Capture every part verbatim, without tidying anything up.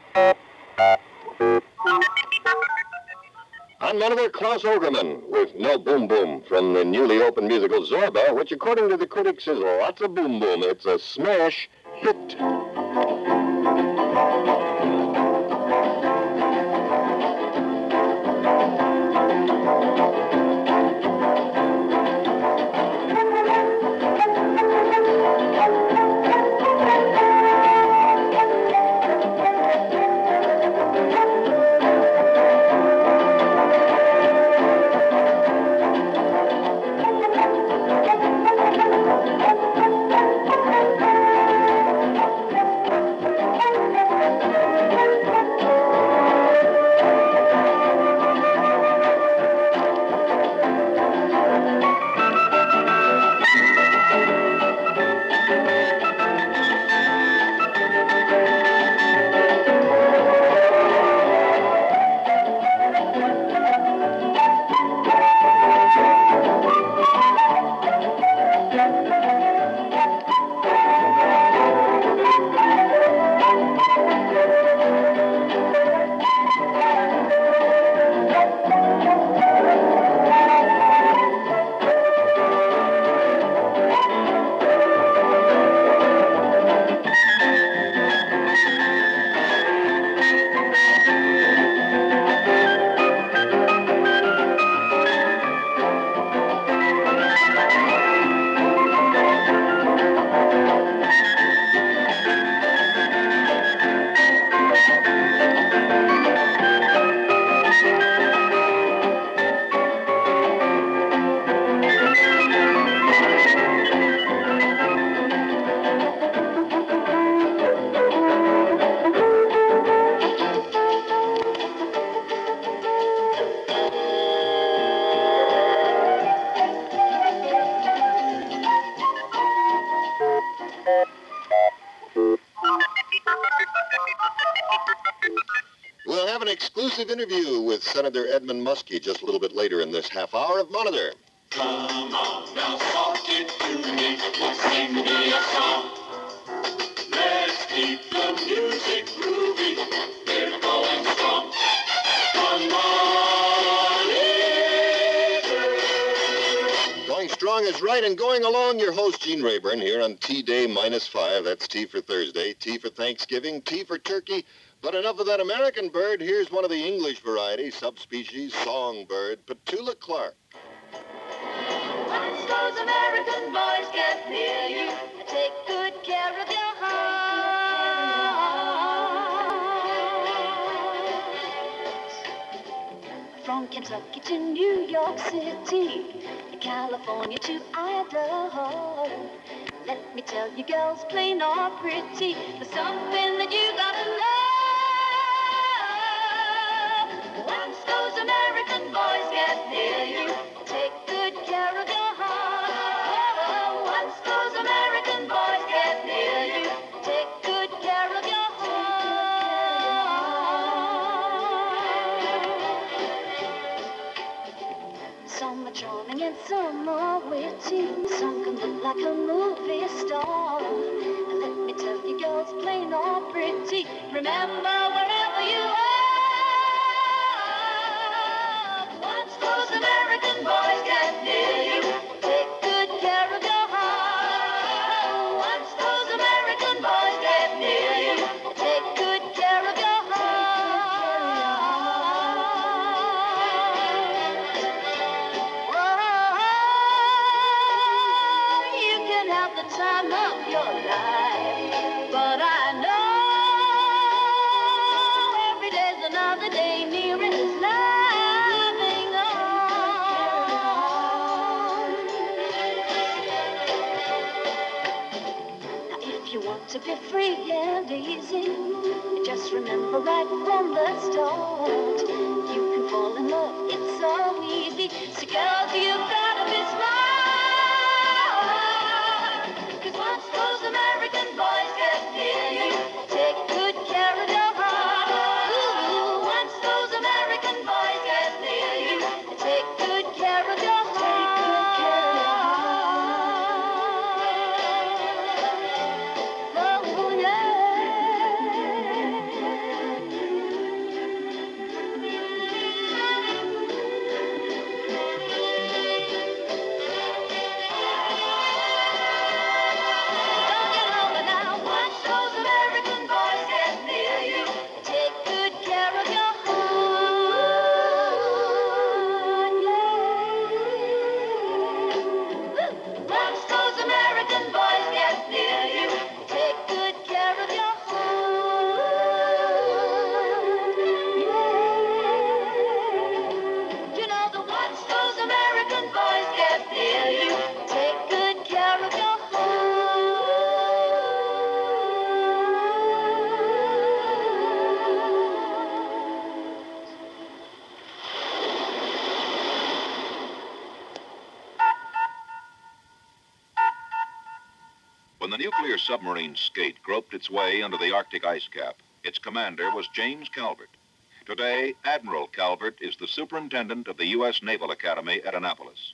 On Monitor, Klaus Ogerman with No Boom Boom from the newly opened musical Zorba, which according to the critics is lots of boom boom. It's a smash hit. We'll have an exclusive interview with Senator Edmund Muskie just a little bit later in this half hour of Monitor. Come on now, talk it to me, sing me a song. Let's keep the music groovy, we're going strong. On Monitor. Going strong is right, and going along, your host, Gene Rayburn, here on T-Day minus five. That's T for Thursday, T for Thanksgiving, T for Turkey. But enough of that American bird. Here's one of the English variety, subspecies songbird, Petula Clark. Once those American boys get near you, take good care of your heart. From Kentucky to New York City, California to Idaho, let me tell you, girls, plain or pretty, there's something that you gotta know. Once those American boys get near you, take good care of your heart. Once those American boys get near you, take good care of your heart. Some are charming and some are witty, some can look like a movie star. And let me tell you, girls, plain or pretty, remember wherever you are. Once those American boys get near you, take good care of your heart. Once those American boys get near you, take good care of your heart. Oh, you can have the time of your life, but I know every day's another day near it is living on. Now if you want to be free and easy, just remember right from the start, you can fall in love, it's so easy. So girls, you've gotta be smart, 'cause once those American boys get near you, take good care of your heart. Ooh, once those American boys get near you, take good care of your heart. Oh, yeah. submarine skate groped its way under the Arctic ice cap. Its commander was James Calvert. Today, Admiral Calvert is the superintendent of the U S Naval Academy at Annapolis.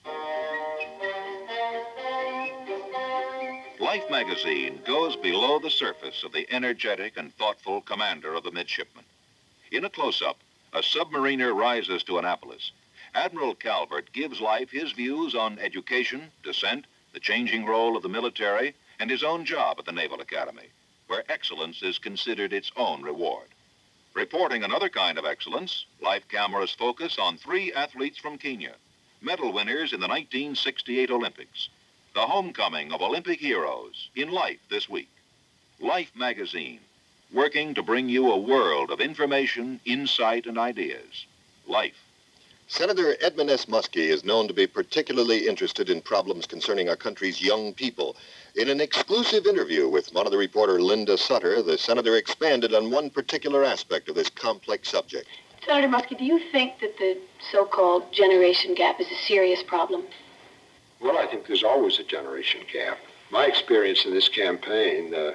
Life magazine goes below the surface of the energetic and thoughtful commander of the midshipmen. In a close-up, a submariner rises to Annapolis. Admiral Calvert gives Life his views on education, descent, the changing role of the military, and his own job at the Naval Academy, where excellence is considered its own reward. Reporting another kind of excellence, Life cameras focus on three athletes from Kenya, medal winners in the nineteen sixty-eight Olympics. The homecoming of Olympic heroes in Life this week. Life magazine, working to bring you a world of information, insight, and ideas. Life. Senator Edmund S. Muskie is known to be particularly interested in problems concerning our country's young people. In an exclusive interview with Monitor reporter Linda Sutter, the senator expanded on one particular aspect of this complex subject. Senator Muskie, do you think that the so-called generation gap is a serious problem? Well, I think there's always a generation gap. My experience in this campaign uh,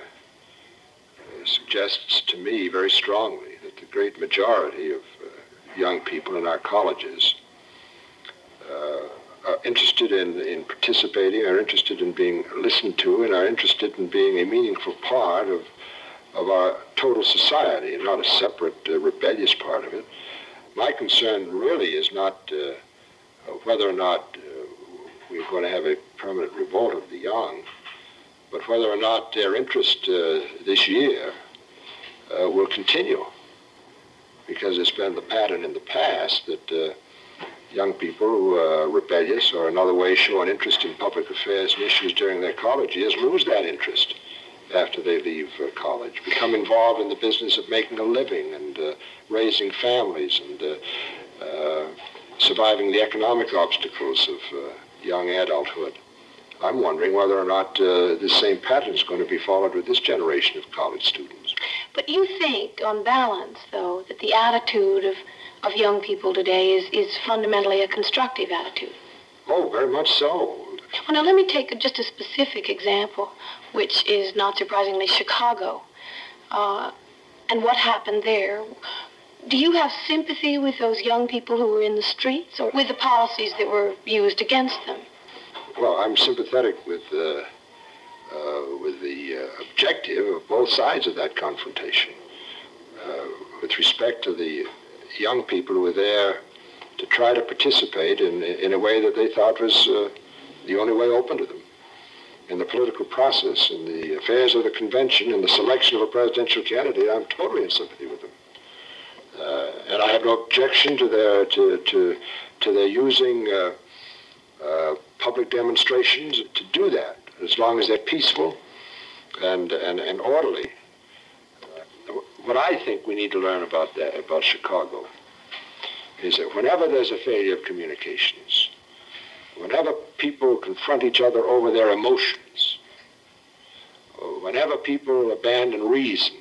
suggests to me very strongly that the great majority of uh, young people in our colleges uh, are interested in, in participating, are interested in being listened to, and are interested in being a meaningful part of, of our total society, and not a separate uh, rebellious part of it. My concern really is not uh, whether or not uh, we're going to have a permanent revolt of the young, but whether or not their interest uh, this year uh, will continue. Because it's been the pattern in the past that uh, young people who are rebellious or in other ways show an interest in public affairs and issues during their college years lose that interest after they leave uh, college, become involved in the business of making a living and uh, raising families and uh, uh, surviving the economic obstacles of uh, young adulthood. I'm wondering whether or not uh, this same pattern is going to be followed with this generation of college students. But you think, on balance, though, that the attitude of, of young people today is, is fundamentally a constructive attitude? Oh, very much so. Well, now, let me take just a specific example, which is, not surprisingly, Chicago. Uh, and what happened there. Do you have sympathy with those young people who were in the streets, or with the policies that were used against them? Well, I'm sympathetic with, uh, uh, with the uh, objective of both sides of that confrontation. Uh, with respect to the young people who were there to try to participate in, in a way that they thought was uh, the only way open to them. In the political process, in the affairs of the convention, in the selection of a presidential candidate, I'm totally in sympathy with them. Uh, and I have no objection to their to to, to their using uh, uh, public demonstrations to do that, as long as they're peaceful and and, and orderly. Uh, what I think we need to learn about that about Chicago is that whenever there's a failure of communications, whenever people confront each other over their emotions, whenever people abandon reason,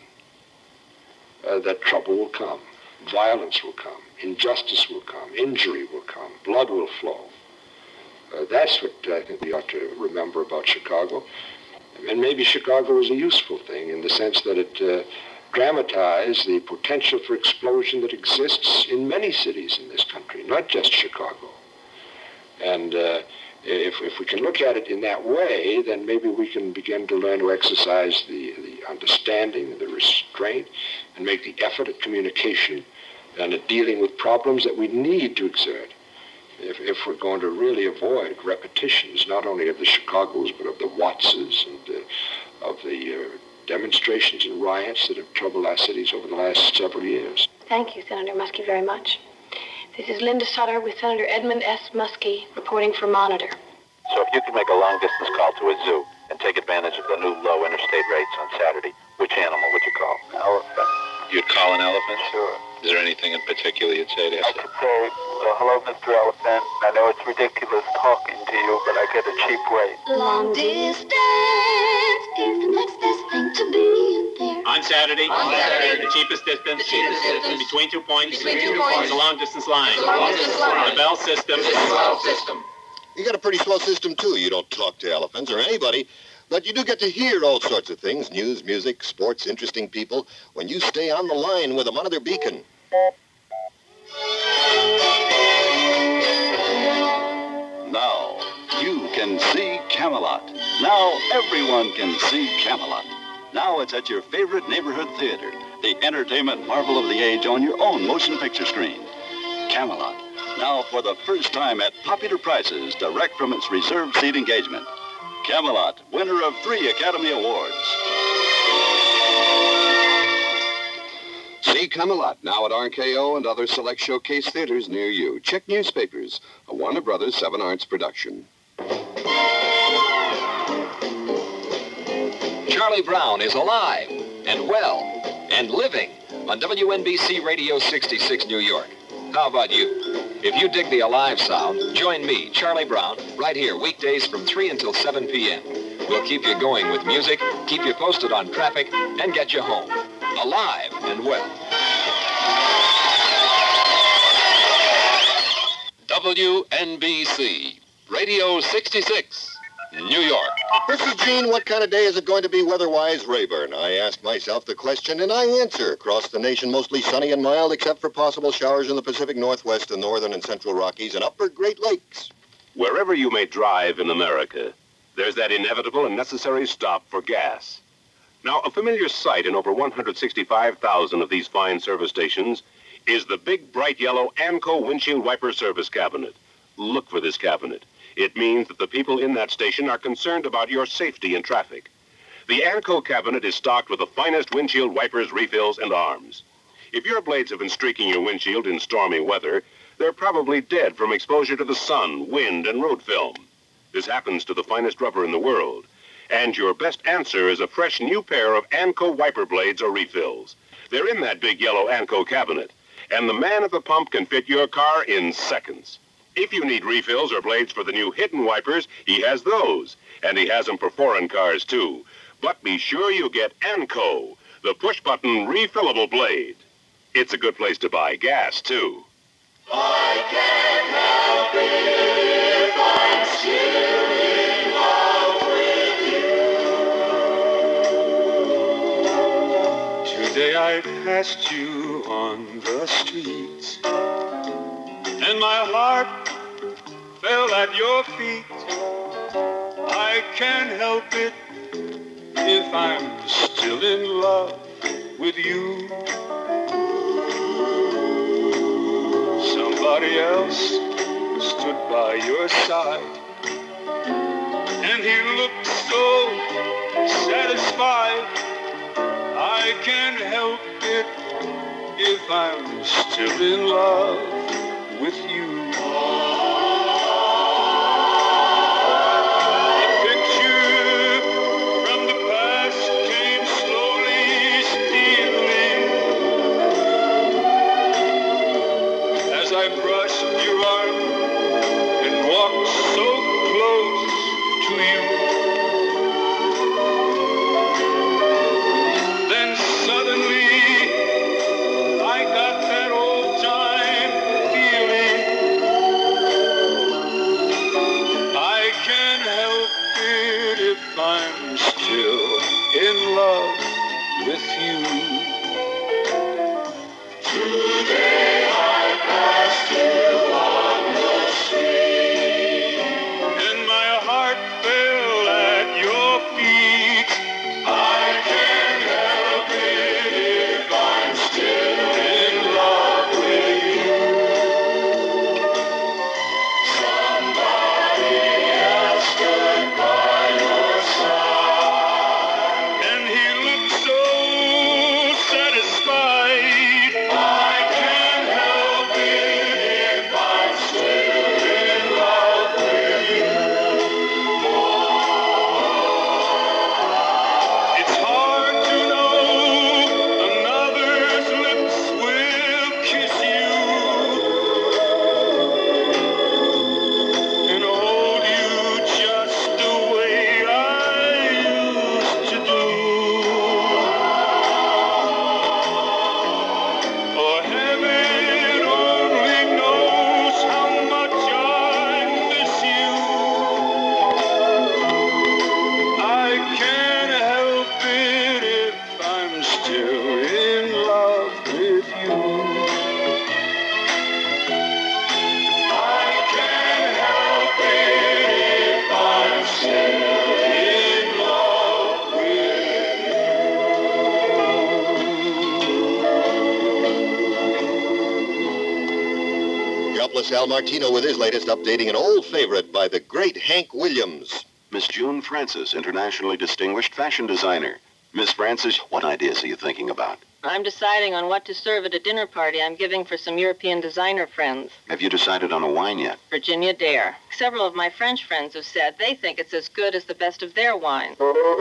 uh, that trouble will come. Violence will come, injustice will come, injury will come, blood will flow. Uh, that's what I think we ought to remember about Chicago. And maybe Chicago is a useful thing in the sense that it uh, dramatized the potential for explosion that exists in many cities in this country, not just Chicago. And uh, if, if we can look at it in that way, then maybe we can begin to learn to exercise the, the understanding, the restraint, and make the effort at communication and at dealing with problems that we need to exert if, if we're going to really avoid repetitions, not only of the Chicagos, but of the Wattses and uh, of the uh, demonstrations and riots that have troubled our cities over the last several years. Thank you, Senator Muskie, very much. This is Linda Sutter with Senator Edmund S. Muskie reporting for Monitor. So if you could make a long-distance call to a zoo and take advantage of the new low interstate rates on Saturday, which animal would you call? Elephant. You'd call an elephant? Sure. Is there anything in particular you'd say to I could say, uh, hello, Mister Elephant. I know it's ridiculous talking to you, but I get a cheap rate. Long distance is the next best thing to be there. On Saturday, On Saturday. the cheapest distance, The cheapest distance. between two points, Between two points. is a long-distance line. Is a long-distance line. The Bell system. It's a swell system. You got a pretty swell system, too. You don't talk to elephants or anybody, But you do get to hear all sorts of things, news, music, sports, interesting people, when you stay on the line with them under their beacon. Now, you can see Camelot. Now, everyone can see Camelot. Now it's at your favorite neighborhood theater, the entertainment marvel of the age on your own motion picture screen. Camelot. Now for the first time at popular prices, direct from its reserved seat engagement. Camelot, winner of three Academy Awards. See Camelot now at R K O and other select showcase theaters near you. Check newspapers. A Warner Brothers Seven Arts production. Charlie Brown is alive and well and living on W N B C Radio sixty-six New York. How about you? If you dig the alive sound, join me, Charlie Brown, right here weekdays from three until seven p.m. We'll keep you going with music, keep you posted on traffic, and get you home. Alive and well. W N B C Radio sixty-six, New York. This is Gene. What kind of day is it going to be weather-wise, Rayburn? I ask myself the question, and I answer. Across the nation, mostly sunny and mild, except for possible showers in the Pacific Northwest, the northern and central Rockies, and upper Great Lakes. Wherever you may drive in America, there's that inevitable and necessary stop for gas. Now, a familiar sight in over one hundred sixty-five thousand of these fine service stations is the big, bright yellow ANCO windshield wiper service cabinet. Look for this cabinet. It means that the people in that station are concerned about your safety in traffic. The ANCO cabinet is stocked with the finest windshield wipers, refills, and arms. If your blades have been streaking your windshield in stormy weather, they're probably dead from exposure to the sun, wind, and road film. This happens to the finest rubber in the world. And your best answer is a fresh new pair of ANCO wiper blades or refills. They're in that big yellow ANCO cabinet. And the man at the pump can fit your car in seconds. If you need refills or blades for the new hidden wipers, he has those. And he has them for foreign cars, too. But be sure you get ANCO, the push-button refillable blade. It's a good place to buy gas, too. I can't help it if I'm still in love with you. Today I passed you on the street, and my heart fell at your feet. I can't help it if I'm still in love with you. Somebody else stood by your side, and he looked so satisfied. I can't help it if I'm still in love with you. A picture from the past came slowly stealing as I brushed your arm and walked so close to you. Then suddenly I got that old time feeling. I can't help it if I'm still in love with you. Today I passed you on the street, and my heart fell at your feet. I can't help it if I'm still in love with you. Somebody else stood by your side, And he looked so satisfied. I can't Minneapolis, Al Martino with his latest, updating an old favorite by the great Hank Williams. Miss June Francis, internationally distinguished fashion designer. Miss Francis, what ideas are you thinking about? I'm deciding on what to serve at a dinner party I'm giving for some European designer friends. Have you decided on a wine yet? Virginia Dare. Several of my French friends have said they think it's as good as the best of their wine.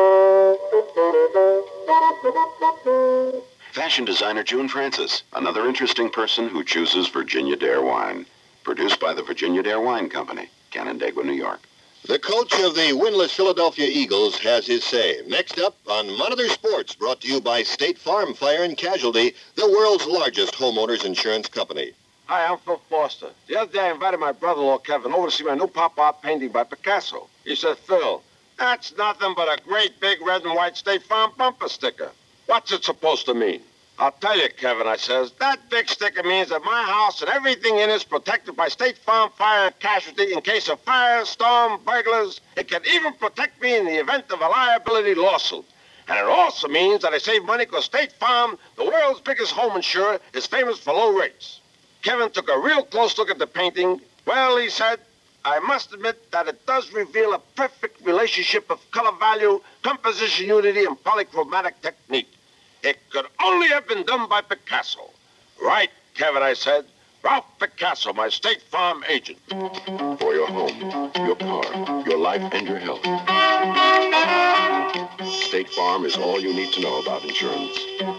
Fashion designer June Francis, another interesting person who chooses Virginia Dare wine. Produced by the Virginia Dare Wine Company, Canandaigua, New York. The coach of the winless Philadelphia Eagles has his say. Next up on Monitor Sports, brought to you by State Farm Fire and Casualty, the world's largest homeowners insurance company. Hi, I'm Phil Foster. The other day I invited my brother-in-law, Kevin, over to see my new pop-art painting by Picasso. He said, Phil, that's nothing but a great big red and white State Farm bumper sticker. What's it supposed to mean? I'll tell you, Kevin, I says, that big sticker means that my house and everything in it is protected by State Farm Fire and Casualty in case of fire, storm, burglars. It can even protect me in the event of a liability lawsuit. And it also means that I save money because State Farm, the world's biggest home insurer, is famous for low rates. Kevin took a real close look at the painting. Well, he said, I must admit that it does reveal a perfect relationship of color value, composition unity, and polychromatic technique. It could only have been done by Picasso. Right, Kevin, I said. Ralph Picasso, my State Farm agent. For your home, your car, your life, and your health. State Farm is all you need to know about insurance.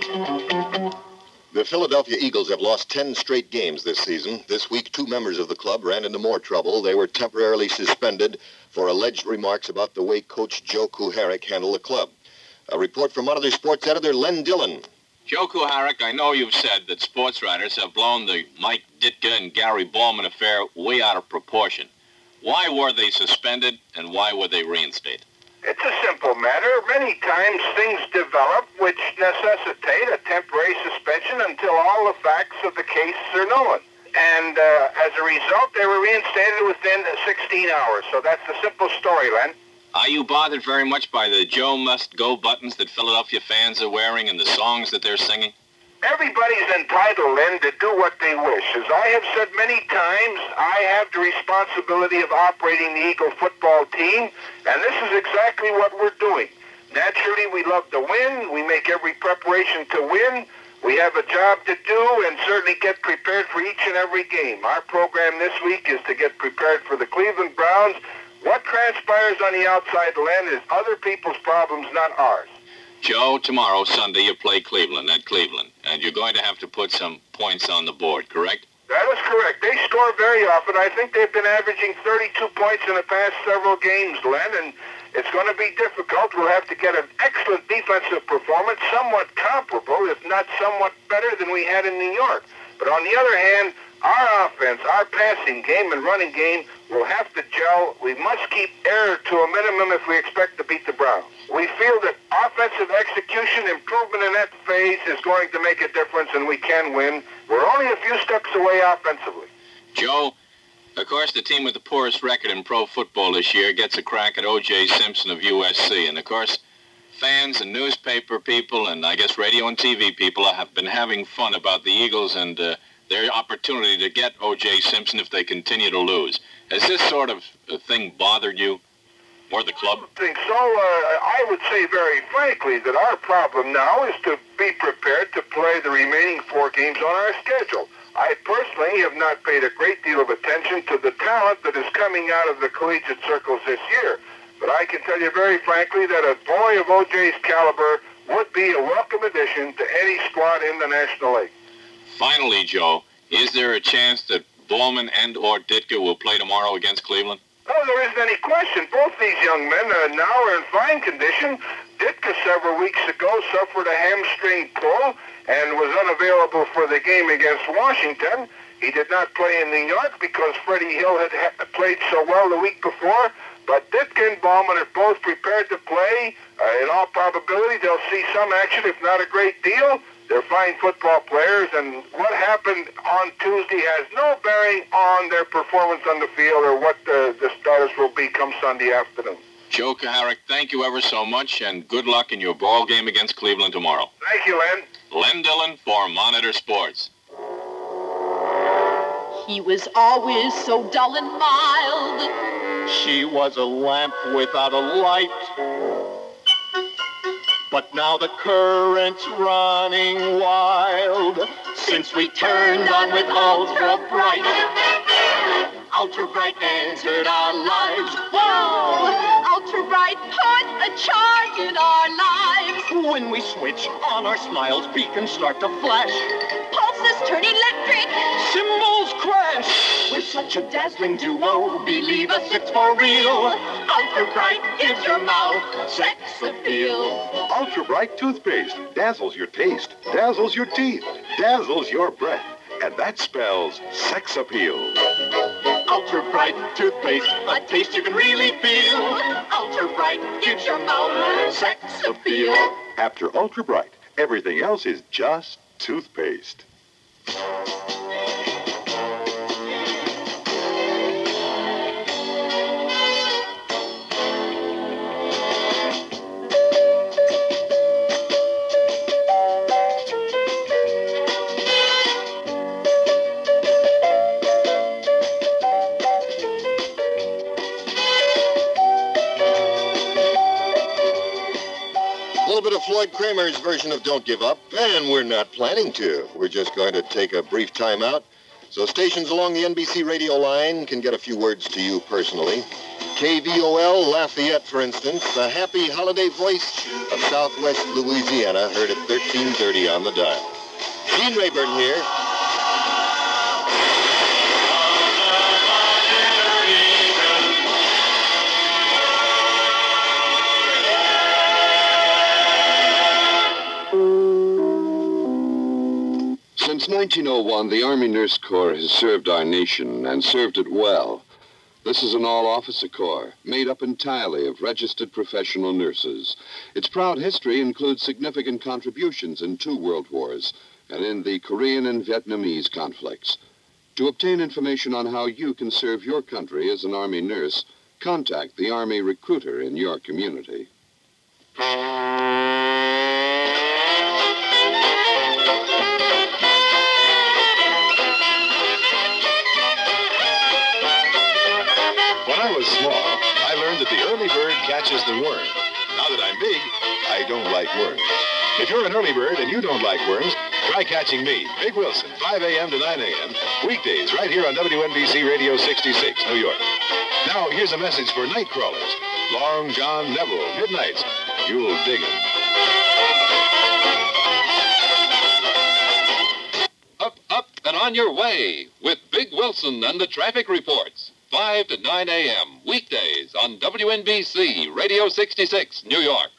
The Philadelphia Eagles have lost ten straight games this season. This week, two members of the club ran into more trouble. They were temporarily suspended for alleged remarks about the way coach Joe Kuharich handled the club. A report from Monitor Sports editor Len Dillon. Joe Kuharich, I know you've said that sports writers have blown the Mike Ditka and Gary Ballman affair way out of proportion. Why were they suspended, and why were they reinstated? It's a simple matter. Many times things develop which necessitate a temporary suspension until all the facts of the case are known. And uh, as a result, they were reinstated within sixteen hours. So that's the simple story, Len. Are you bothered very much by the Joe Must Go buttons that Philadelphia fans are wearing and the songs that they're singing? Everybody's entitled, Len, to do what they wish. As I have said many times, I have the responsibility of operating the Eagle football team, and this is exactly what we're doing. Naturally, we love to win. We make every preparation to win. We have a job to do and certainly get prepared for each and every game. Our program this week is to get prepared for the Cleveland Browns. What transpires on the outside, Len, is other people's problems, not ours. Joe, tomorrow, Sunday, you play Cleveland at Cleveland, and you're going to have to put some points on the board, correct? That is correct. They score very often. I think they've been averaging thirty-two points in the past several games, Len, and it's going to be difficult. We'll have to get an excellent defensive performance, somewhat comparable, if not somewhat better than we had in New York. But on the other hand, our offense, our passing game and running game will have to gel. We must keep error to a minimum if we expect to beat the Browns. We feel that offensive execution improvement in that phase is going to make a difference, and we can win. We're only a few steps away offensively. Joe, of course, the team with the poorest record in pro football this year gets a crack at O J Simpson of U S C. And, of course, fans and newspaper people and, I guess, radio and T V people have been having fun about the Eagles and uh, their opportunity to get O J Simpson if they continue to lose. Has this sort of thing bothered you or the club? I don't think so. Uh, I would say very frankly that our problem now is to be prepared to play the remaining four games on our schedule. I personally have not paid a great deal of attention to the talent that is coming out of the collegiate circles this year. But I can tell you very frankly that a boy of O J's caliber would be a welcome addition to any squad in the National League. Finally, Joe, is there a chance that Ballman and or Ditka will play tomorrow against Cleveland? Oh, there isn't any question. Both these young men uh, now are in fine condition. Ditka several weeks ago suffered a hamstring pull and was unavailable for the game against Washington. He did not play in New York because Freddie Hill had ha- played so well the week before. But Ditka and Ballman are both prepared to play. Uh, in all probability, they'll see some action, if not a great deal. They're fine football players, and what happened on Tuesday has no bearing on their performance on the field or what the, the status will be come Sunday afternoon. Joe Kuharich, thank you ever so much, and good luck in your ball game against Cleveland tomorrow. Thank you, Len. Len Dillon for Monitor Sports. He was always so dull and mild. She was a lamp without a light. But now the current's running wild. Since we turned on with Ultra Bright, Ultra Bright entered our lives. Whoa! Ultra Bright put a charge in our lives. When we switch on, our smiles beacons start to flash. Pulses turn electric. Cymbals crash. We're such a dazzling duo. Believe us, it's for real. Ultra Bright gives your mouth sex appeal. Ultra Bright toothpaste dazzles your taste, dazzles your teeth, dazzles your breath. And that spells sex appeal. Ultra Bright toothpaste, a taste you can really feel. Ultra Bright gives your mouth sex appeal. After Ultra Bright, everything else is just toothpaste. Floyd Kramer's version of Don't Give Up, and we're not planning to. We're just going to take a brief time out so stations along the N B C radio line can get a few words to you personally. K V O L Lafayette, for instance, the happy holiday voice of Southwest Louisiana, heard at thirteen thirty on the dial. Gene Rayburn here. Since nineteen oh one, the Army Nurse Corps has served our nation and served it well. This is an all-officer corps made up entirely of registered professional nurses. Its proud history includes significant contributions in two world wars and in the Korean and Vietnamese conflicts. To obtain information on how you can serve your country as an Army nurse, contact the Army recruiter in your community. When I was small, I learned that the early bird catches the worm. Now that I'm big, I don't like worms. If you're an early bird and you don't like worms, try catching me, Big Wilson, five a.m. to nine a.m., weekdays right here on W N B C Radio sixty-six, New York. Now, here's a message for night crawlers. Long John Neville, Midnights. You'll dig 'em. Up, up, and on your way with Big Wilson and the traffic reports. five to nine a.m. weekdays on W N B C Radio sixty-six, New York.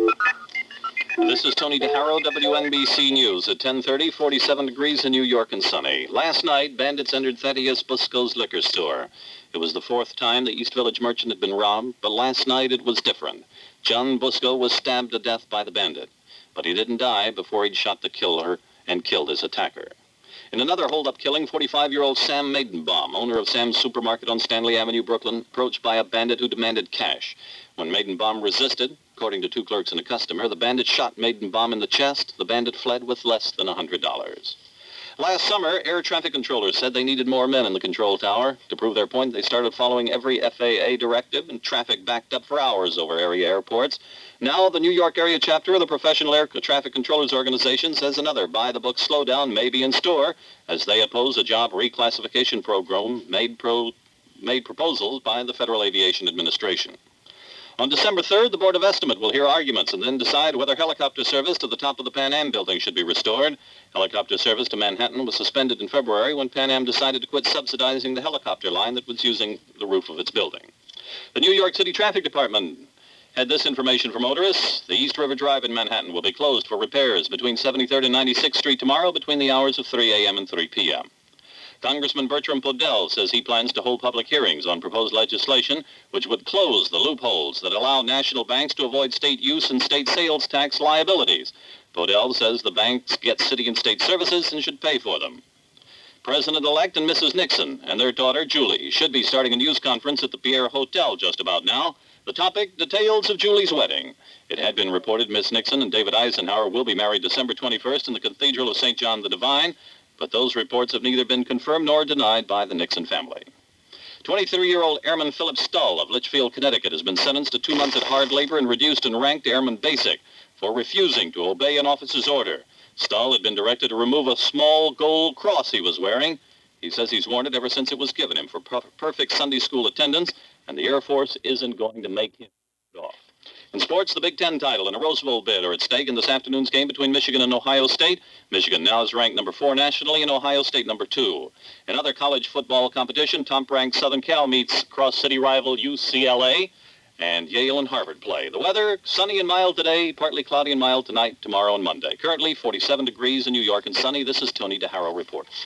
This is Tony DeHaro, W N B C News at ten thirty, forty-seven degrees in New York and sunny. Last night, bandits entered Thaddeus Busco's liquor store. It was the fourth time the East Village merchant had been robbed, but last night it was different. John Busco was stabbed to death by the bandit, but he didn't die before he'd shot the killer and killed his attacker. In another hold-up killing, forty-five-year-old Sam Maidenbaum, owner of Sam's Supermarket on Stanley Avenue, Brooklyn, approached by a bandit who demanded cash. When Maidenbaum resisted, according to two clerks and a customer, the bandit shot Maidenbaum in the chest. The bandit fled with less than one hundred dollars. Last summer, air traffic controllers said they needed more men in the control tower. To prove their point, they started following every F A A directive, and traffic backed up for hours over area airports. Now, the New York area chapter of the Professional Air Traffic Controllers Organization says another by-the-book slowdown may be in store as they oppose a job reclassification program made, pro- made proposals by the Federal Aviation Administration. On December third, the Board of Estimate will hear arguments and then decide whether helicopter service to the top of the Pan Am building should be restored. Helicopter service to Manhattan was suspended in February when Pan Am decided to quit subsidizing the helicopter line that was using the roof of its building. The New York City Traffic Department had this information for motorists. The East River Drive in Manhattan will be closed for repairs between seventy-third and ninety-sixth Street tomorrow between the hours of three a.m. and three p.m. Congressman Bertram Podell says he plans to hold public hearings on proposed legislation which would close the loopholes that allow national banks to avoid state use and state sales tax liabilities. Podell says the banks get city and state services and should pay for them. President-elect and Missus Nixon and their daughter, Julie, should be starting a news conference at the Pierre Hotel just about now. The topic, details of Julie's wedding. It had been reported Miss Nixon and David Eisenhower will be married December twenty-first in the Cathedral of Saint John the Divine, but those reports have neither been confirmed nor denied by the Nixon family. twenty-three-year-old Airman Philip Stull of Litchfield, Connecticut, has been sentenced to two months at hard labor and reduced in rank to Airman Basic for refusing to obey an officer's order. Stull had been directed to remove a small gold cross he was wearing. He says he's worn it ever since it was given him for per- perfect Sunday school attendance, and the Air Force isn't going to make him get off. In sports, the Big Ten title and a Rose Bowl bid are at stake in this afternoon's game between Michigan and Ohio State. Michigan now is ranked number four nationally and Ohio State number two. In other college football competition, top-ranked Southern Cal meets cross-city rival U C L A, and Yale and Harvard play. The weather, sunny and mild today, partly cloudy and mild tonight, tomorrow, and Monday. Currently, forty-seven degrees in New York and sunny. This is Tony DeHaro reports.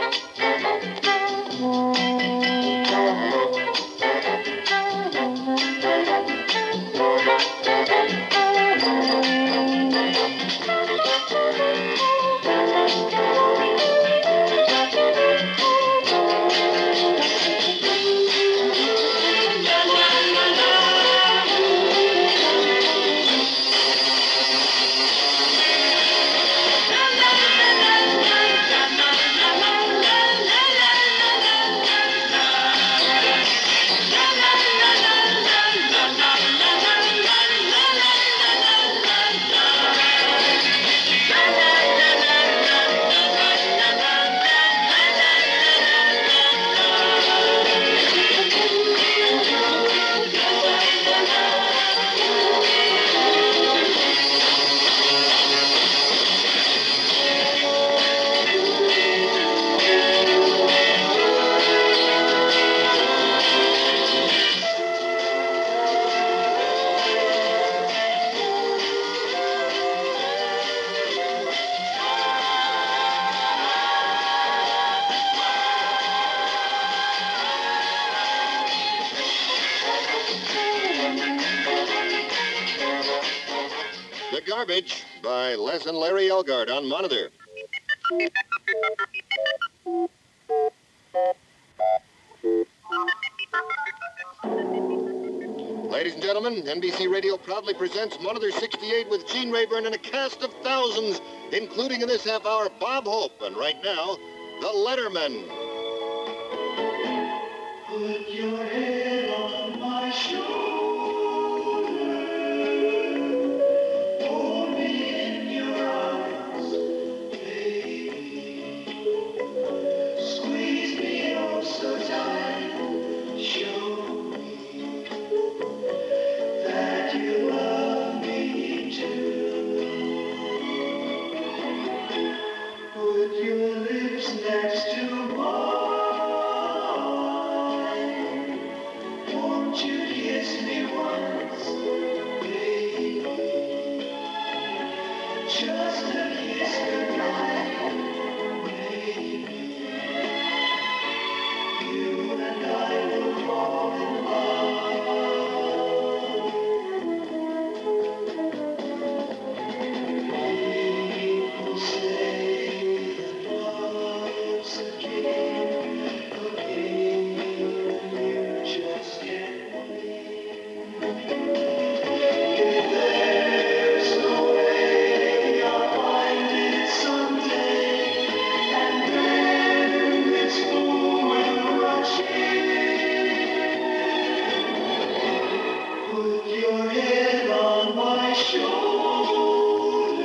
The Garbage by Les and Larry Elgard on Monitor. Ladies and gentlemen, N B C Radio proudly presents Monitor sixty-eight with Gene Rayburn and a cast of thousands, including in this half hour Bob Hope, and right now, the Lettermen. Put your head on my shoulder. Hold me in your arms, baby. Squeeze me oh so tight. Show me that you love me too. Put your lips next to mine. Won't you kiss me once, baby? Just a kiss goodnight, baby. You and I will fall in love. People say that love's a game, a game you just can't win. If there's no way, I'll find it someday, and then this fool will rush in. Put your head on my shoulder,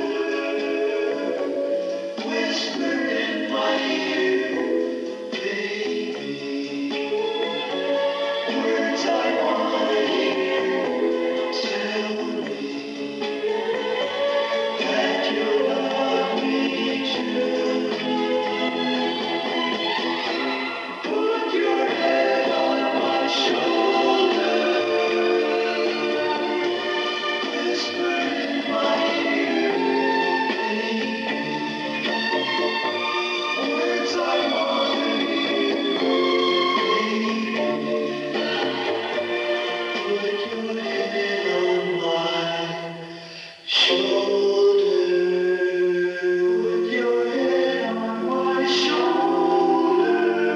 whisper in my ear, baby, words I want to hear. Tell me that you love me too. Put your head on my shoulder, whisper in my ear, baby, words I want to hear, baby. Put your head on my shoulder. Put your head on my shoulder.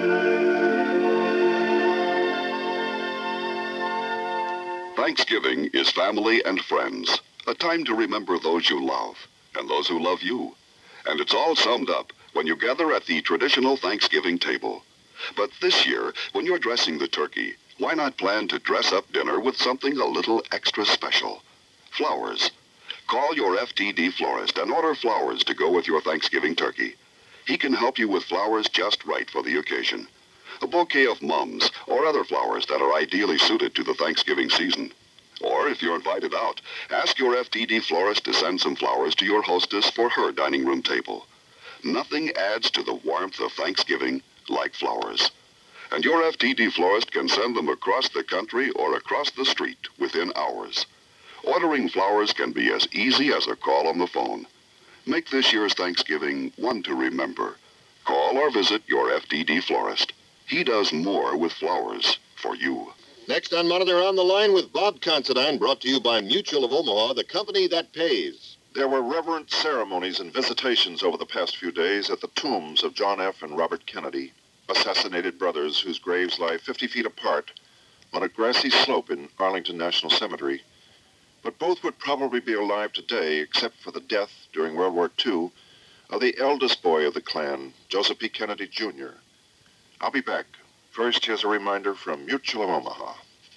Thanksgiving is family and friends, a time to remember those you love and those who love you. And it's all summed up when you gather at the traditional Thanksgiving table. But this year, when you're dressing the turkey, why not plan to dress up dinner with something a little extra special? Flowers. Call your F T D florist and order flowers to go with your Thanksgiving turkey. He can help you with flowers just right for the occasion. A bouquet of mums or other flowers that are ideally suited to the Thanksgiving season. Or if you're invited out, ask your F T D florist to send some flowers to your hostess for her dining room table. Nothing adds to the warmth of Thanksgiving like flowers. And your F T D florist can send them across the country or across the street within hours. Ordering flowers can be as easy as a call on the phone. Make this year's Thanksgiving one to remember. Call or visit your F T D florist. He does more with flowers for you. Next on Monitor, on the line with Bob Considine, brought to you by Mutual of Omaha, the company that pays. There were reverent ceremonies and visitations over the past few days at the tombs of John F. and Robert Kennedy, assassinated brothers whose graves lie fifty feet apart on a grassy slope in Arlington National Cemetery. But both would probably be alive today, except for the death during World War Two of the eldest boy of the Klan, Joseph P. Kennedy, Junior I'll be back. First, here's a reminder from Mutual of Omaha.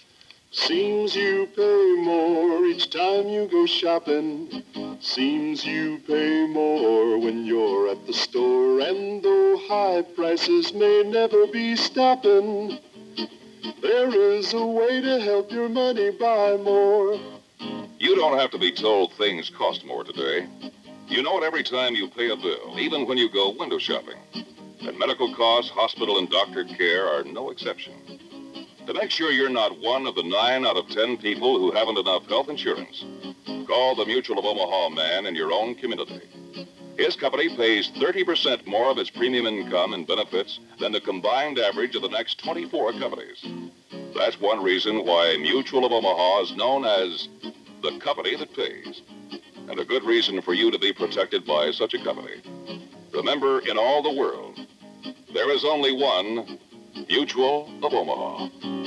Seems you pay more each time you go shopping. Seems you pay more when you're at the store. And though high prices may never be stopping, there is a way to help your money buy more. You don't have to be told things cost more today. You know it every time you pay a bill, even when you go window shopping. And medical costs, hospital and doctor care are no exception. To make sure you're not one of the nine out of ten people who haven't enough health insurance, call the Mutual of Omaha man in your own community. His company pays thirty percent more of its premium income and benefits than the combined average of the next twenty-four companies. That's one reason why Mutual of Omaha is known as the company that pays. And a good reason for you to be protected by such a company. Remember, in all the world, there is only one Mutual of Omaha.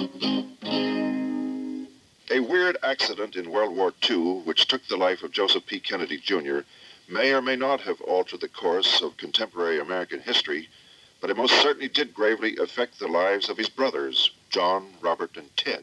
A weird accident in World War Two, which took the life of Joseph P. Kennedy, Junior, may or may not have altered the course of contemporary American history, but it most certainly did gravely affect the lives of his brothers, John, Robert, and Ted.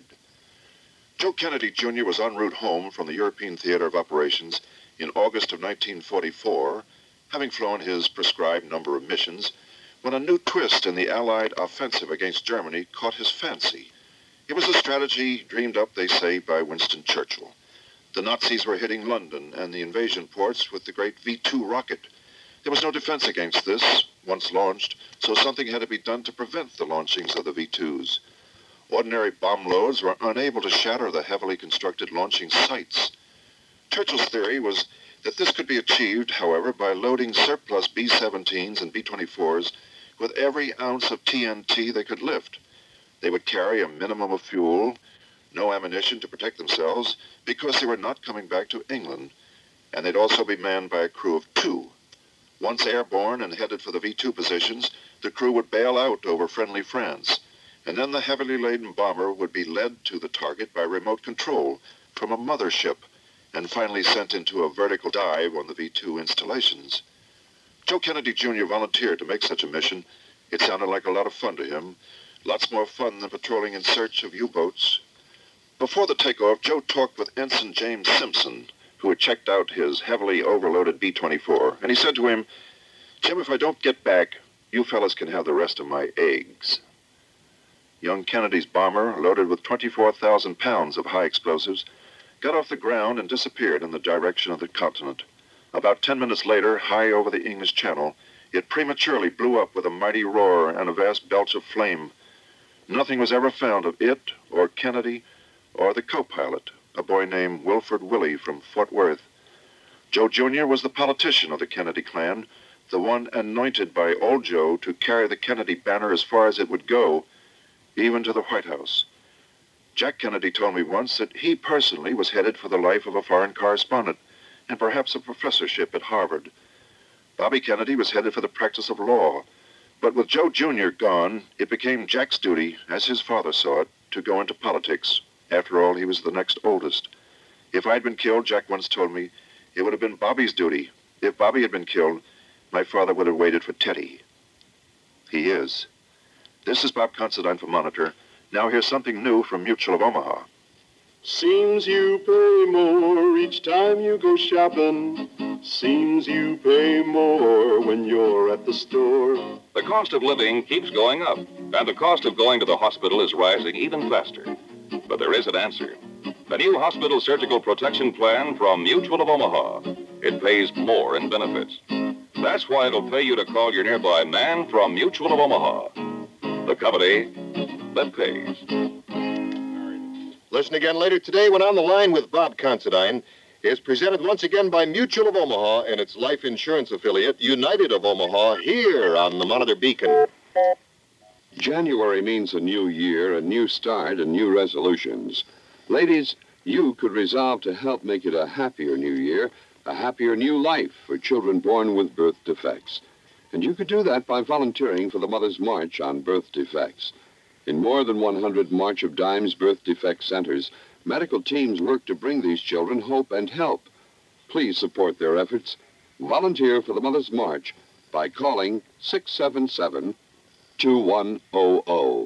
Joe Kennedy, Junior was en route home from the European Theater of Operations in August of nineteen forty-four, having flown his prescribed number of missions, when a new twist in the Allied offensive against Germany caught his fancy. It was a strategy dreamed up, they say, by Winston Churchill. The Nazis were hitting London and the invasion ports with the great V two rocket. There was no defense against this, once launched, so something had to be done to prevent the launchings of the V twos. Ordinary bomb loads were unable to shatter the heavily constructed launching sites. Churchill's theory was that this could be achieved, however, by loading surplus B seventeens and B twenty-fours with every ounce of T N T they could lift. They would carry a minimum of fuel, no ammunition to protect themselves, because they were not coming back to England, and they'd also be manned by a crew of two. Once airborne and headed for the V two positions, the crew would bail out over friendly France, and then the heavily laden bomber would be led to the target by remote control from a mothership, and finally sent into a vertical dive on the V two installations. Joe Kennedy, Junior volunteered to make such a mission. It sounded like a lot of fun to him, lots more fun than patrolling in search of U-boats. Before the takeoff, Joe talked with Ensign James Simpson, who had checked out his heavily overloaded B twenty-four, and he said to him, "Jim, if I don't get back, you fellas can have the rest of my eggs." Young Kennedy's bomber, loaded with twenty-four thousand pounds of high explosives, got off the ground and disappeared in the direction of the continent. About ten minutes later, high over the English Channel, it prematurely blew up with a mighty roar and a vast belch of flame. Nothing was ever found of it, or Kennedy, or the co-pilot, a boy named Wilford Willie from Fort Worth. Joe Junior was the politician of the Kennedy clan, the one anointed by old Joe to carry the Kennedy banner as far as it would go, even to the White House. Jack Kennedy told me once that he personally was headed for the life of a foreign correspondent, and perhaps a professorship at Harvard. Bobby Kennedy was headed for the practice of law, but with Joe Junior gone, it became Jack's duty, as his father saw it, to go into politics. After all, he was the next oldest. If I'd been killed, Jack once told me, it would have been Bobby's duty. If Bobby had been killed, my father would have waited for Teddy. He is. This is Bob Considine for Monitor. Now here's something new from Mutual of Omaha. Seems you pay more each time you go shopping. Seems you pay more when you're at the store. The cost of living keeps going up, and the cost of going to the hospital is rising even faster. But there is an answer. The new Hospital Surgical Protection Plan from Mutual of Omaha. It pays more in benefits. That's why it'll pay you to call your nearby man from Mutual of Omaha. The company that pays. Listen again later today when On the Line with Bob Considine is presented once again by Mutual of Omaha and its life insurance affiliate, United of Omaha, here on the Monitor Beacon. January means a new year, a new start, and new resolutions. Ladies, you could resolve to help make it a happier new year, a happier new life for children born with birth defects. And you could do that by volunteering for the Mother's March on birth defects. In more than one hundred March of Dimes birth defect centers, medical teams work to bring these children hope and help. Please support their efforts. Volunteer for the Mother's March by calling six seven seven, two one zero zero.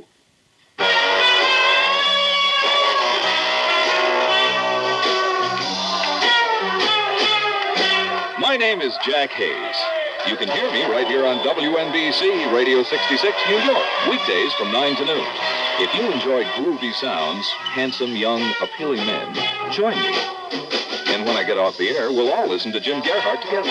My name is Jack Hayes. You can hear me right here on W N B C Radio sixty-six, New York, weekdays from nine to noon. If you enjoy groovy sounds, handsome, young, appealing men, join me. And when I get off the air, we'll all listen to Jim Gerhardt together.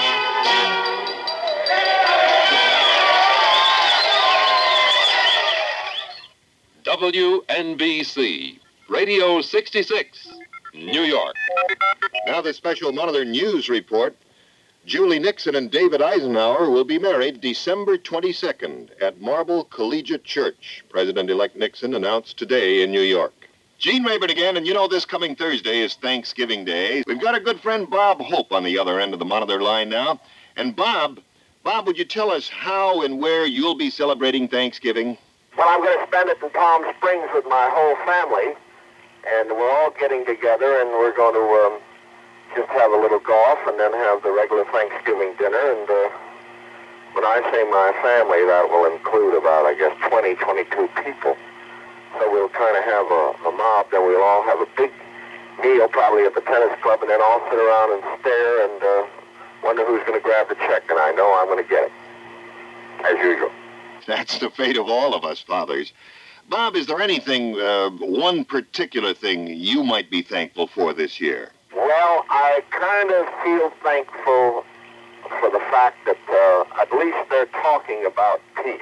W N B C Radio sixty-six, New York. Now the special Monitor News Report. Julie Nixon and David Eisenhower will be married December twenty-second at Marble Collegiate Church. President-elect Nixon announced today in New York. Gene Rayburn again, and you know this coming Thursday is Thanksgiving Day. We've got our good friend Bob Hope on the other end of the Monitor line now. And Bob, Bob, would you tell us how and where you'll be celebrating Thanksgiving? Well, I'm going to spend it in Palm Springs with my whole family, and we're all getting together, and we're going to um, just have a little golf and then have the regular Thanksgiving dinner. And uh, when I say my family, that will include about, I guess, twenty, twenty-two people. So we'll kind of have a, a mob, then we'll all have a big meal probably at the tennis club, and then all sit around and stare and uh, wonder who's going to grab the check, and I know I'm going to get it, as usual. That's the fate of all of us fathers. Bob, is there anything, uh, one particular thing you might be thankful for this year? Well, I kind of feel thankful for the fact that uh, at least they're talking about peace.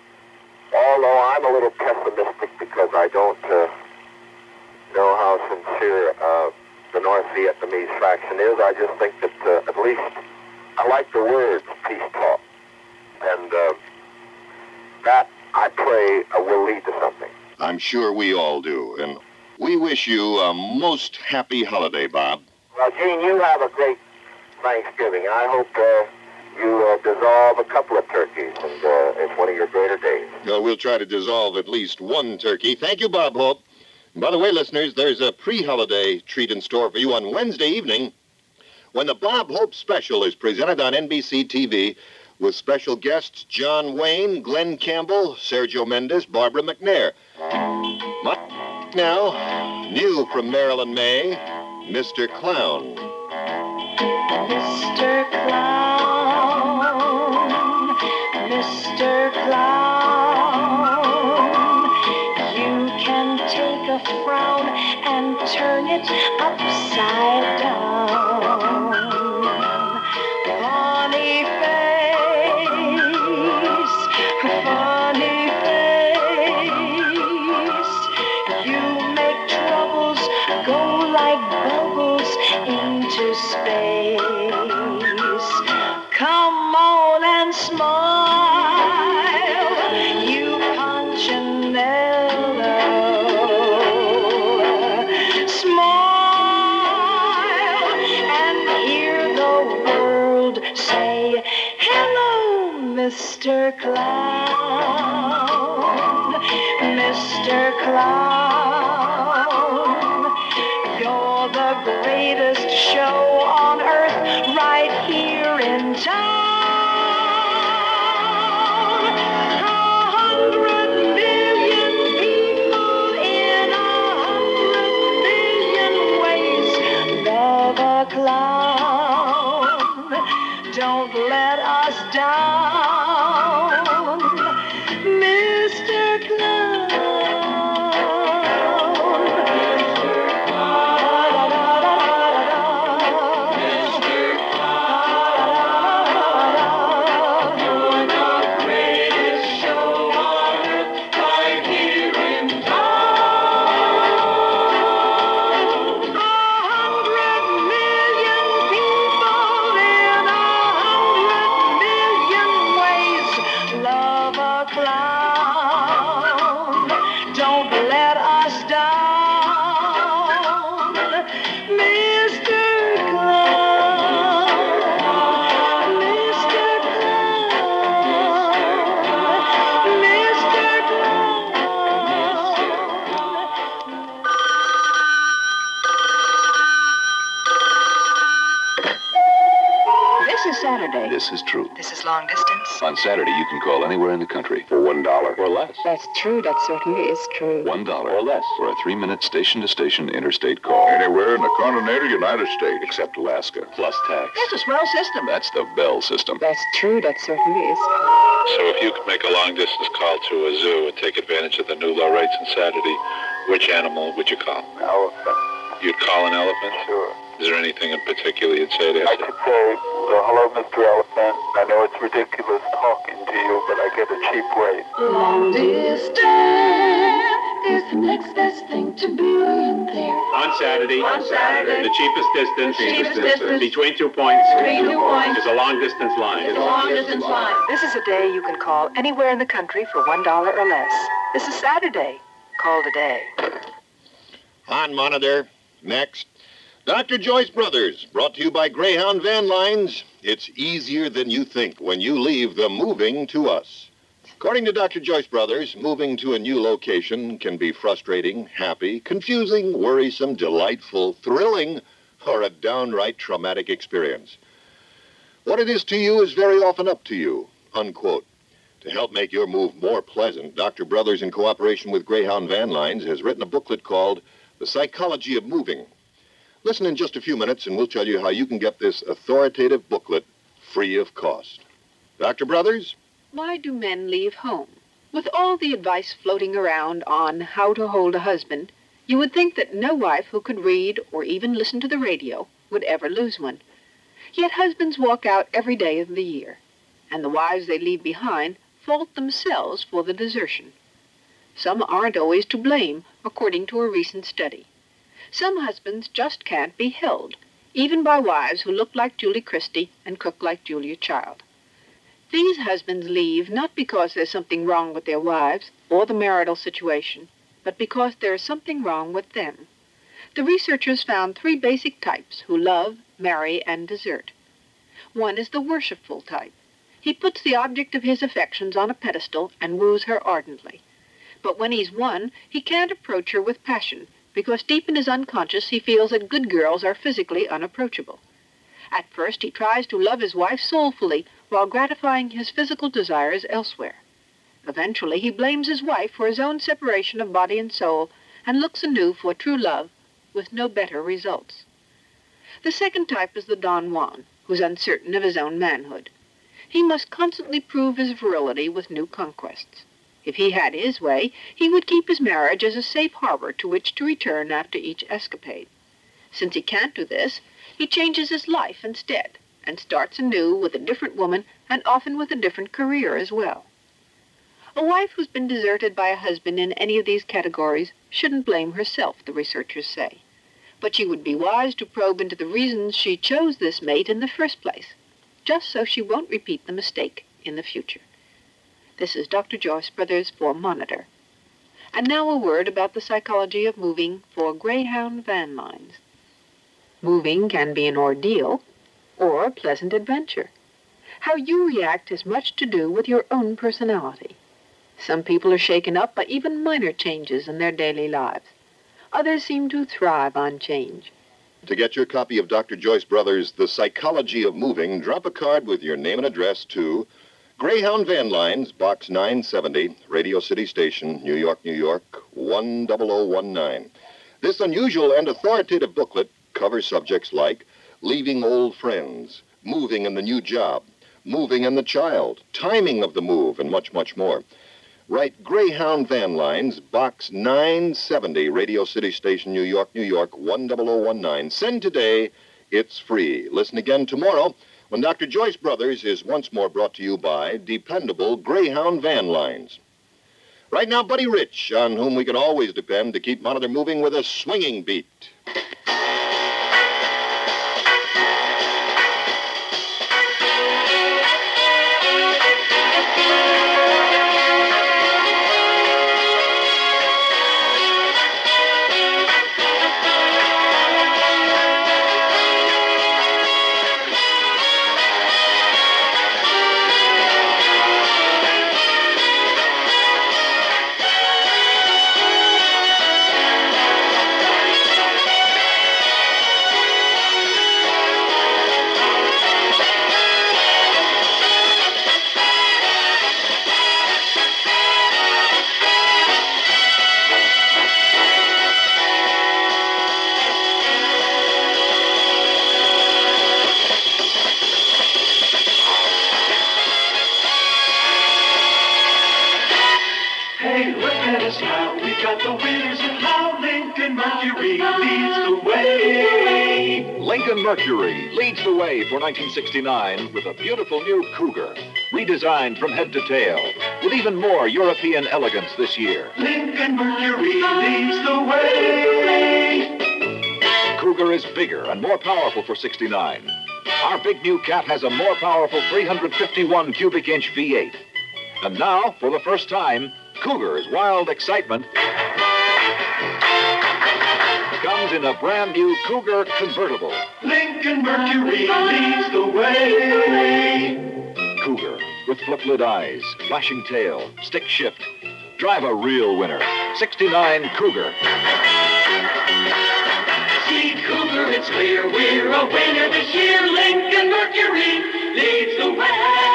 Although I'm a little pessimistic because I don't uh, know how sincere uh, the North Vietnamese faction is. I just think that uh, at least I like the words peace talk. And uh, that, I pray, uh, will lead to something. I'm sure we all do. And we wish you a most happy holiday, Bob. Well, Gene, you have a great Thanksgiving. I hope uh, you uh, dissolve a couple of turkeys, and uh, it's one of your greater days. Well, we'll try to dissolve at least one turkey. Thank you, Bob Hope. And by the way, listeners, there's a pre-holiday treat in store for you on Wednesday evening when the Bob Hope Special is presented on N B C T V with special guests John Wayne, Glenn Campbell, Sergio Mendes, Barbara McNair. But now, new from Marilyn May, Mister Clown. Mister Clown, Mister Clown, you can take a frown and turn it upside down. Funny face, funny face, you make troubles go like bubbles into space. Come on and smile, you Punchinello. Smile and hear the world say, hello, Mister Clown, Mister Clown. You're the greatest show on earth right here in town. Clown. Don't let us down, Mister Clown. Mister Clown. Mister This is Saturday. This is true. This is long distance. On Saturday, you can call anywhere in the country for one dollar or less. That's true. That certainly is true. One dollar or less for a three-minute station-to-station interstate call. Anywhere in the continental United States, except Alaska, plus tax. That's a swell system. That's the Bell system. That's true. That certainly is. So if you could make a long-distance call to a zoo and take advantage of the new low rates on Saturday, which animal would you call? Elephant. You'd call an elephant? Sure. Is there anything in particular you'd say to I could say, uh, hello, Mister Elephant. I know it's ridiculous talking to you, but I get a cheap rate. Long distance is the next best thing to being there. On Saturday, On Saturday, the cheapest distance, cheapest distance between two points, between two points is a long-distance line. is a long-distance line. This is a day you can call anywhere in the country for one dollar or less. This is Saturday. Call today. On monitor. Next. Doctor Joyce Brothers, brought to you by Greyhound Van Lines. It's easier than you think when you leave the moving to us. According to Doctor Joyce Brothers, moving to a new location can be frustrating, happy, confusing, worrisome, delightful, thrilling, or a downright traumatic experience. What it is to you is very often up to you, unquote. To help make your move more pleasant, Doctor Brothers, in cooperation with Greyhound Van Lines, has written a booklet called The Psychology of Moving. Listen in just a few minutes, and we'll tell you how you can get this authoritative booklet free of cost. Doctor Brothers? Why do men leave home? With all the advice floating around on how to hold a husband, you would think that no wife who could read or even listen to the radio would ever lose one. Yet husbands walk out every day of the year, and the wives they leave behind fault themselves for the desertion. Some aren't always to blame, according to a recent study. Some husbands just can't be held, even by wives who look like Julie Christie and cook like Julia Child. These husbands leave not because there's something wrong with their wives or the marital situation, but because there is something wrong with them. The researchers found three basic types who love, marry, and desert. One is the worshipful type. He puts the object of his affections on a pedestal and woos her ardently. But when he's won, he can't approach her with passion, because deep in his unconscious he feels that good girls are physically unapproachable. At first he tries to love his wife soulfully while gratifying his physical desires elsewhere. Eventually he blames his wife for his own separation of body and soul and looks anew for true love with no better results. The second type is the Don Juan, who's uncertain of his own manhood. He must constantly prove his virility with new conquests. If he had his way, he would keep his marriage as a safe harbor to which to return after each escapade. Since he can't do this, he changes his life instead and starts anew with a different woman and often with a different career as well. A wife who's been deserted by a husband in any of these categories shouldn't blame herself, the researchers say. But she would be wise to probe into the reasons she chose this mate in the first place, just so she won't repeat the mistake in the future. This is Doctor Joyce Brothers for Monitor. And now a word about the psychology of moving for Greyhound Van Lines. Moving can be an ordeal or a pleasant adventure. How you react has much to do with your own personality. Some people are shaken up by even minor changes in their daily lives. Others seem to thrive on change. To get your copy of Doctor Joyce Brothers' The Psychology of Moving, drop a card with your name and address to Greyhound Van Lines, Box nine seventy, Radio City Station, New York, New York, one zero zero one nine. This unusual and authoritative booklet covers subjects like leaving old friends, moving in the new job, moving and the child, timing of the move, and much, much more. Write Greyhound Van Lines, Box nine seventy, Radio City Station, New York, New York, one zero zero one nine. Send today. It's free. Listen again tomorrow when Doctor Joyce Brothers is once more brought to you by dependable Greyhound Van Lines. Right now, Buddy Rich, on whom we can always depend to keep Monitor moving with a swinging beat. Hey, look at us now. We've got the winners and how Lincoln Mercury leads the way. Lincoln Mercury leads the way for nineteen sixty-nine with a beautiful new Cougar, redesigned from head to tail, with even more European elegance this year. Lincoln Mercury leads the way. Cougar is bigger and more powerful for sixty-nine. Our big new cat has a more powerful three hundred fifty-one cubic inch V eight. And now, for the first time, Cougar's wild excitement comes in a brand new Cougar convertible. Lincoln Mercury leads the way. Cougar, with flip-lid eyes, flashing tail, stick shift. Drive a real winner. sixty-nine Cougar. See Cougar, it's clear we're a winner this year. Lincoln Mercury leads the way.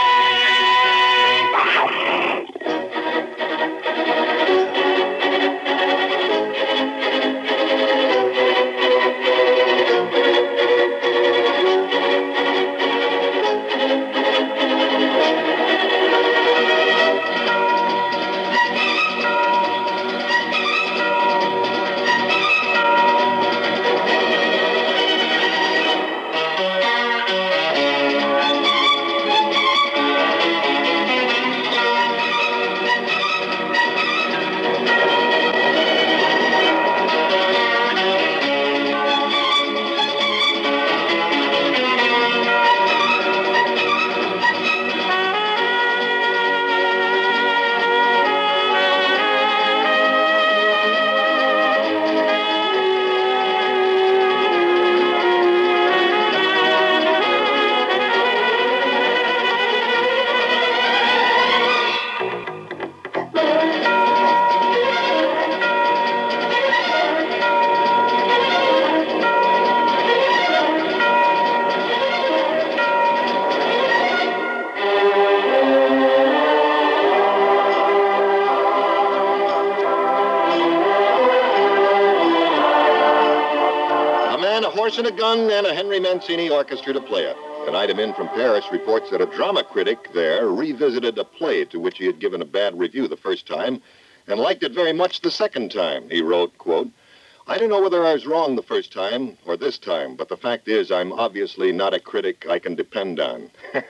And a gun and a Henry Mancini orchestra to play it. An item in from Paris reports that a drama critic there revisited a play to which he had given a bad review the first time and liked it very much the second time. He wrote, quote, I don't know whether I was wrong the first time or this time, but the fact is I'm obviously not a critic I can depend on.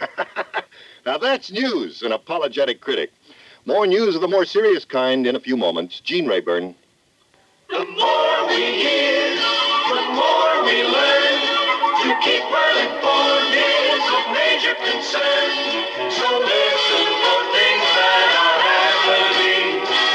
Now that's news, an apologetic critic. More news of the more serious kind in a few moments. Gene Rayburn. The more we hear, the more we learn. To keep well informed is of major concern. So listen for things that are happening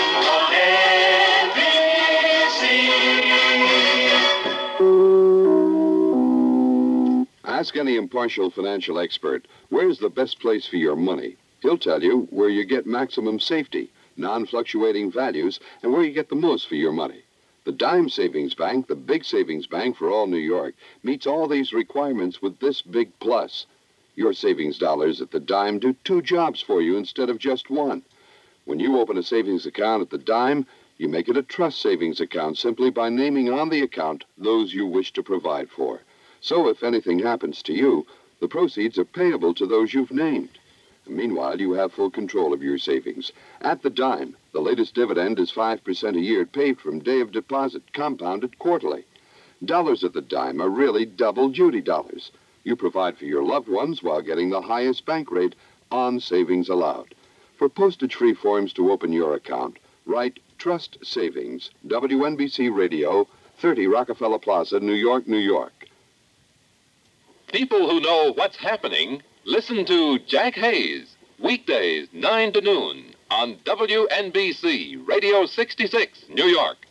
on N B C. Ask any impartial financial expert, where's the best place for your money? He'll tell you where you get maximum safety, non-fluctuating values, and where you get the most for your money. The Dime Savings Bank, the big savings bank for all New York, meets all these requirements with this big plus. Your savings dollars at the Dime do two jobs for you instead of just one. When you open a savings account at the Dime, you make it a trust savings account simply by naming on the account those you wish to provide for. So if anything happens to you, the proceeds are payable to those you've named. Meanwhile, you have full control of your savings. At the Dime, the latest dividend is five percent a year paid from day of deposit, compounded quarterly. Dollars at the Dime are really double duty dollars. You provide for your loved ones while getting the highest bank rate on savings allowed. For postage-free forms to open your account, write Trust Savings, W N B C Radio, thirty Rockefeller Plaza, New York, New York. People who know what's happening, listen to Jack Hayes, weekdays nine to noon on W N B C Radio sixty-six, New York.